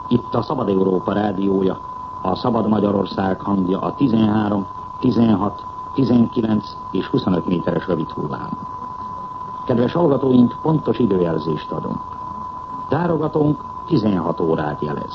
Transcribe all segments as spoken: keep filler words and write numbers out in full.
Itt a Szabad Európa rádiója, a Szabad Magyarország hangja a tizenhárom, tizenhat, tizenkilenc és huszonöt méteres rövid hullám. Kedves hallgatóink, pontos időjelzést adunk. Tárogatónk tizenhat órát jelez.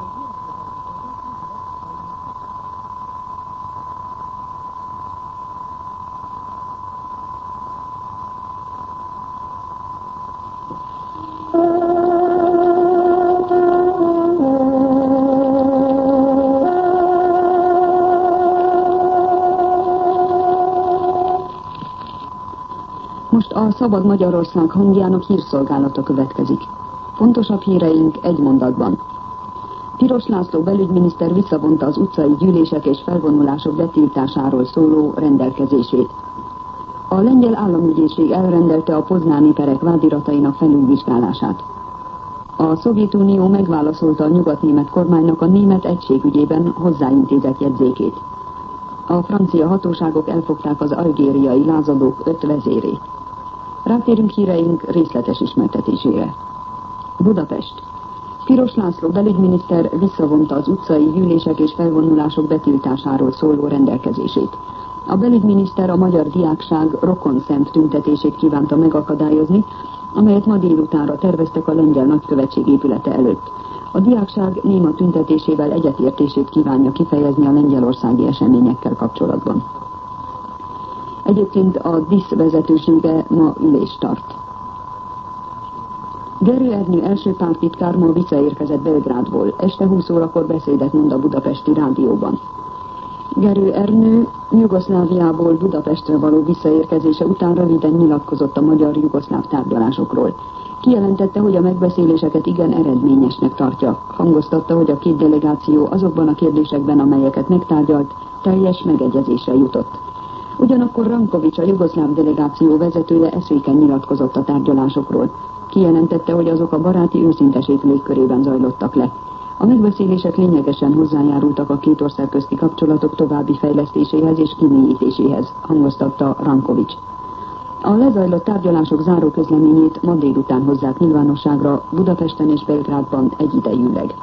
Most a Szabad Magyarország hangjának hírszolgálata következik. Fontosabb híreink egy mondatban. Piros László belügyminiszter visszavonta az utcai gyűlések és felvonulások betiltásáról szóló rendelkezését. A lengyel államügyészség elrendelte a poznáni perek vádiratainak felülvizsgálását. A Szovjetunió megválaszolta a nyugatnémet kormánynak a német egység ügyében hozzáintézett jegyzékét. A francia hatóságok elfogták az algériai lázadók öt vezérét. Rátérünk híreink részletes ismertetésére. Budapest. Piros László belügyminiszter visszavonta az utcai gyűlések és felvonulások betiltásáról szóló rendelkezését. A belügyminiszter a magyar diákság rokonszent tüntetését kívánta megakadályozni, amelyet ma délutánra terveztek a lengyel nagykövetség épülete előtt. A diákság néma tüntetésével egyetértését kívánja kifejezni a lengyelországi eseményekkel kapcsolatban. Egyébként a DISZ vezetősége ma ülést tart. Gerő Ernő első párttitkár ma visszaérkezett Belgrádból. Este húsz órakor beszédet mond a budapesti rádióban. Gerő Ernő Jugoszláviából Budapestre való visszaérkezése után röviden nyilatkozott a magyar-jugoszláv tárgyalásokról. Kijelentette, hogy a megbeszéléseket igen eredményesnek tartja. Hangoztatta, hogy a két delegáció azokban a kérdésekben, amelyeket megtárgyalt, teljes megegyezésre jutott. Ugyanakkor Rankovics, a jugoszláv delegáció vezetője eszéken nyilatkozott a tárgyalásokról. Kijelentette, hogy azok a baráti őszinteség légkörében zajlottak le. A megbeszélések lényegesen hozzájárultak a két ország közti kapcsolatok további fejlesztéséhez és kimélyítéséhez, hangoztatta Rankovics. A lezajlott tárgyalások záró közleményét ma délután hozzák nyilvánosságra Budapesten és Belgrádban egyidejűleg.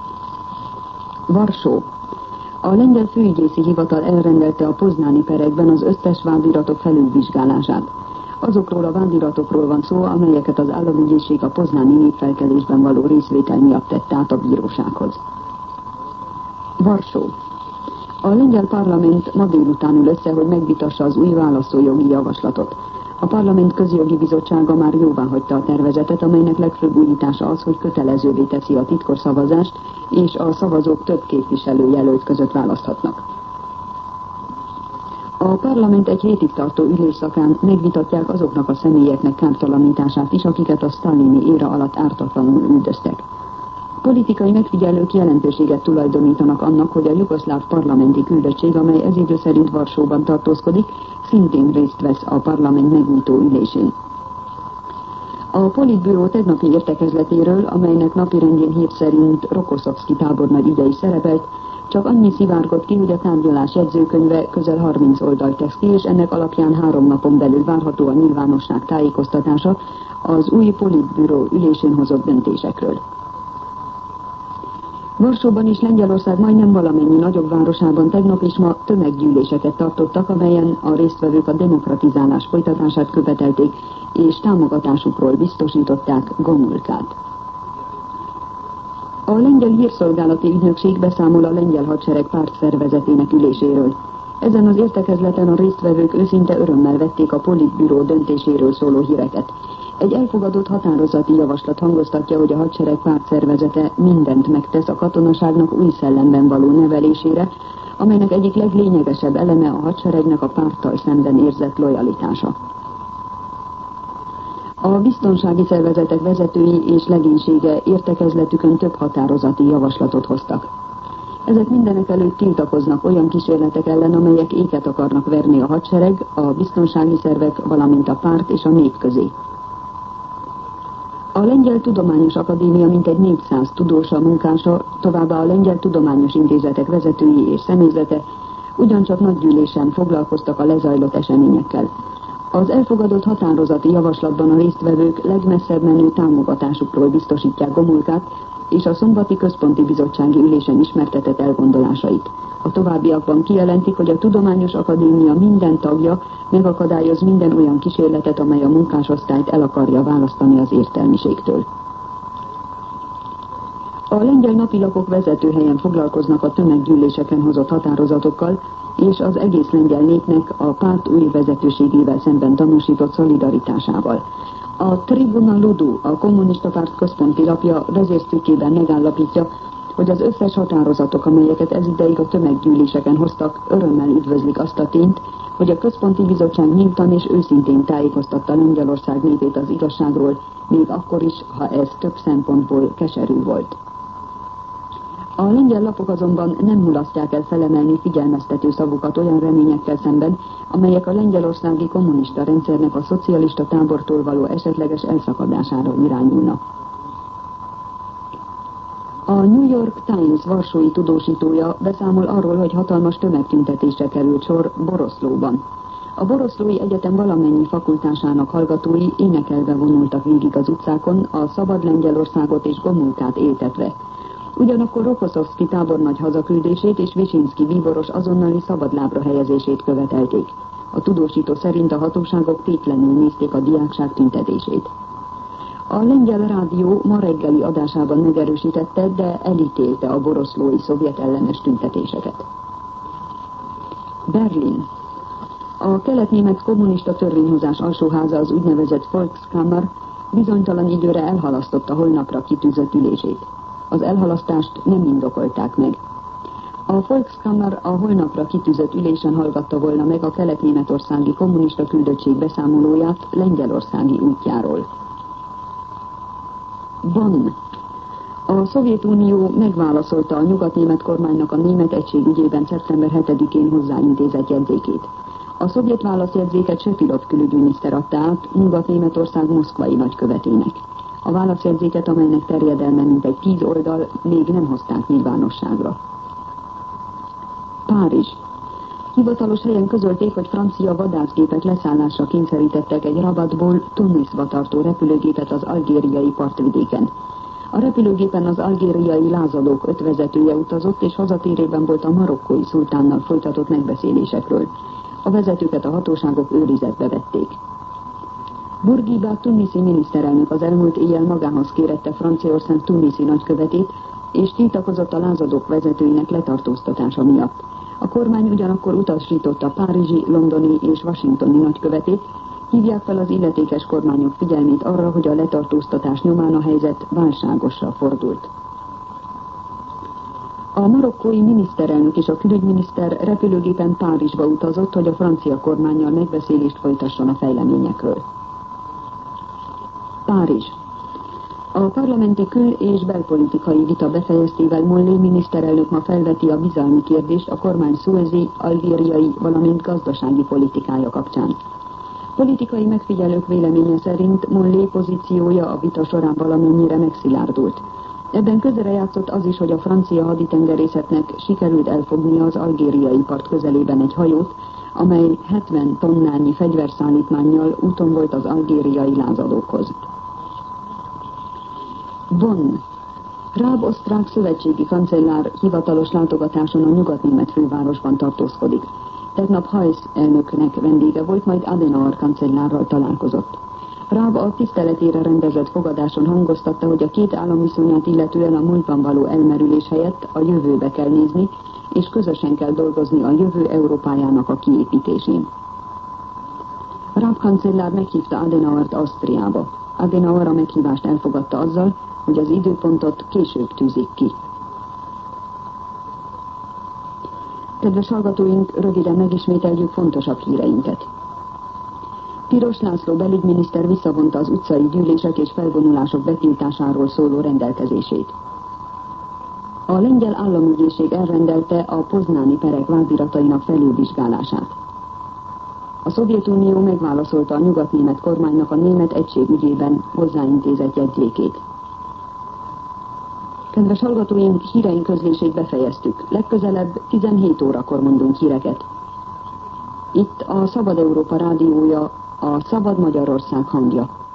Varsó. A lengyel főügyészi hivatal elrendelte a poznáni perekben az összes vádiratok felülvizsgálását. Azokról a vádiratokról van szó, amelyeket az államügyészség a poznáni népfelkelésben való részvétel miatt tett át a bírósághoz. Varsó. A lengyel parlament ma délután ül össze, hogy megvitassa az új választójogi javaslatot. A parlament közjogi bizottsága már jóváhagyta a tervezetet, amelynek legfőbb újítása az, hogy kötelezővé teszi a titkos szavazást, és a szavazók több képviselőjelölt között választhatnak. A parlament egy hétig tartó ülésszakán megvitatják azoknak a személyeknek kártalanítását is, akiket a sztálini éra alatt ártatlanul üldöztek. Politikai megfigyelők jelentőséget tulajdonítanak annak, hogy a jugoszláv parlamenti küldöttség, amely ez idő szerint Varsóban tartózkodik, szintén részt vesz a parlament megnyitó ülésén. A politbüró tegnapi értekezletéről, amelynek napirendjén hír szerint Rokoszovszki tábornagy ügye is szerepelt, csak annyi szivárgott ki, hogy a tárgyalás jegyzőkönyve közel harminc oldalt tesz ki, és ennek alapján három napon belül várható a nyilvánosság tájékoztatása az új politbüró ülésén hozott döntésekről. Varsóban és Lengyelország majdnem valamennyi nagyobb városában tegnap és ma tömeggyűléseket tartottak, amelyen a résztvevők a demokratizálás folytatását követelték, és támogatásukról biztosították Gomulkát. A lengyel hírszolgálati ügynökség beszámol a lengyel hadsereg pártszervezetének üléséről. Ezen az értekezleten a résztvevők őszinte örömmel vették a politbüró döntéséről szóló híreket. Egy elfogadott határozati javaslat hangoztatja, hogy a hadsereg pártszervezete mindent megtesz a katonaságnak új szellemben való nevelésére, amelynek egyik leglényegesebb eleme a hadseregnek a párttal szemben érzett lojalitása. A biztonsági szervezetek vezetői és legénysége értekezletükön több határozati javaslatot hoztak. Ezek mindenek előtt tiltakoznak olyan kísérletek ellen, amelyek éket akarnak verni a hadsereg, a biztonsági szervek, valamint a párt és a nép közé. A Lengyel Tudományos Akadémia mintegy négyszáz tudósa, munkása, továbbá a Lengyel Tudományos Intézetek vezetői és személyzete ugyancsak nagygyűlésen foglalkoztak a lezajlott eseményekkel. Az elfogadott határozati javaslatban a résztvevők legmesszebb menő támogatásukról biztosítják Gomulkát, és a szombati központi bizottsági ülésen ismertetett elgondolásait. A továbbiakban kijelentik, hogy a Tudományos Akadémia minden tagja megakadályoz minden olyan kísérletet, amely a munkásosztályt el akarja választani az értelmiségtől. A lengyel napilapok vezetőhelyen foglalkoznak a tömeggyűléseken hozott határozatokkal, és az egész lengyel népnek a párt új vezetőségével szemben tanúsított szolidaritásával. A Tribuna Ludu, a kommunista párt központi lapja vezércikkében megállapítja, hogy az összes határozatok, amelyeket ezideig a tömeggyűléseken hoztak, örömmel üdvözlik azt a tényt, hogy a központi bizottság nyíltan és őszintén tájékoztatta Lengyelország népét az igazságról, még akkor is, ha ez több szempontból keserű volt. A lengyel lapok azonban nem mulasztják el felemelni figyelmeztető szavukat olyan reményekkel szemben, amelyek a lengyelországi kommunista rendszernek a szocialista tábortól való esetleges elszakadására irányulnak. A New York Times varsói tudósítója beszámol arról, hogy hatalmas tömegtüntetésre került sor Boroszlóban. A Boroszlói Egyetem valamennyi fakultásának hallgatói énekelve vonultak végig az utcákon, a szabad Lengyelországot és Gomulkát éltetve. Ugyanakkor Rokoszovszki tábornagy hazaküldését és Visinszki bíboros azonnali szabadlábra helyezését követelték. A tudósító szerint a hatóságok tétlenül nézték a diákság tüntetését. A lengyel rádió ma reggeli adásában megerősítette, de elítélte a boroszlói szovjet ellenes tüntetéseket. Berlin. A kelet-német kommunista törvényhozás alsóháza, az úgynevezett Volkskammer bizonytalan időre elhalasztotta holnapra kitűzött ülését. Az elhalasztást nem indokolták meg. A Volkskammer a holnapra kitűzött ülésen hallgatta volna meg a kelet-németországi kommunista küldöttség beszámolóját Lengyelországi útjáról. Bonn. A Szovjetunió megválaszolta a nyugat-német kormánynak a német egység ügyében szeptember hetedikén hozzáintézett jegyzékét. A szovjet válaszjegyzéket Sepilov külügyminiszter adta át Nyugat-Németország moszkvai nagykövetének. A válaszjegyzéket, amelynek terjedelme mintegy tíz oldal, még nem hozták nyilvánosságra. Párizs. Hivatalos helyen közölték, hogy francia vadászgépek leszállásra kényszerítettek egy Rabatból Tunisba tartó repülőgépet az algériai partvidéken. A repülőgépen az algériai lázadók öt vezetője utazott, és hazatérében volt a marokkói szultánnal folytatott megbeszélésekről. A vezetőket a hatóságok őrizetbe vették. Bourguiba tuniszi miniszterelnök az elmúlt éjjel magához kérette Franciaország tuniszi nagykövetét, és tiltakozott a lázadók vezetőinek letartóztatása miatt. A kormány ugyanakkor utasította párizsi, londoni és washingtoni nagykövetét, hívják fel az illetékes kormányok figyelmét arra, hogy a letartóztatás nyomán a helyzet válságosra fordult. A marokkói miniszterelnök és a külügyminiszter repülőgépen Párizsba utazott, hogy a francia kormánnyal megbeszélést folytasson a fejleményekről. Párizs. A parlamenti kül- és belpolitikai vita befejeztével Mollé miniszterelnök ma felveti a bizalmi kérdést a kormány szuezi, algériai, valamint gazdasági politikája kapcsán. Politikai megfigyelők véleménye szerint Mollé pozíciója a vita során valamennyire megszilárdult. Ebben közrejátszott az is, hogy a francia haditengerészetnek sikerült elfognia az algériai part közelében egy hajót, amely hetven tonnányi fegyverszállítmánnyal úton volt az algériai lázadókhoz. Bonn. Raab osztrák szövetségi kancellár hivatalos látogatáson a nyugat-német fővárosban tartózkodik. Tegnap Heuss elnöknek vendége volt, majd Adenauer kancellárral találkozott. Raab a tiszteletére rendezett fogadáson hangoztatta, hogy a két állam viszonyát illetően a múltban való elmerülés helyett a jövőbe kell nézni, és közösen kell dolgozni a jövő Európájának a kiépítésén. Raab kancellár meghívta Adenauert Ausztriába. Adenauer a meghívást elfogadta azzal, hogy az időpontot később tűzik ki. Kedves hallgatóink, röviden megismételjük fontosabb híreinket. Piros László belügyminiszter visszavonta az utcai gyűlések és felvonulások betiltásáról szóló rendelkezését. A lengyel államügyészség elrendelte a poznáni perek vádiratainak felülvizsgálását. A Szovjetunió megválaszolta a nyugat-német kormánynak a német egység ügyében hozzáintézett jegyzékét. Kedves hallgatóink, híreink közlését befejeztük. Legközelebb tizenhét órakor mondunk híreket. Itt a Szabad Európa rádiója, a Szabad Magyarország hangja.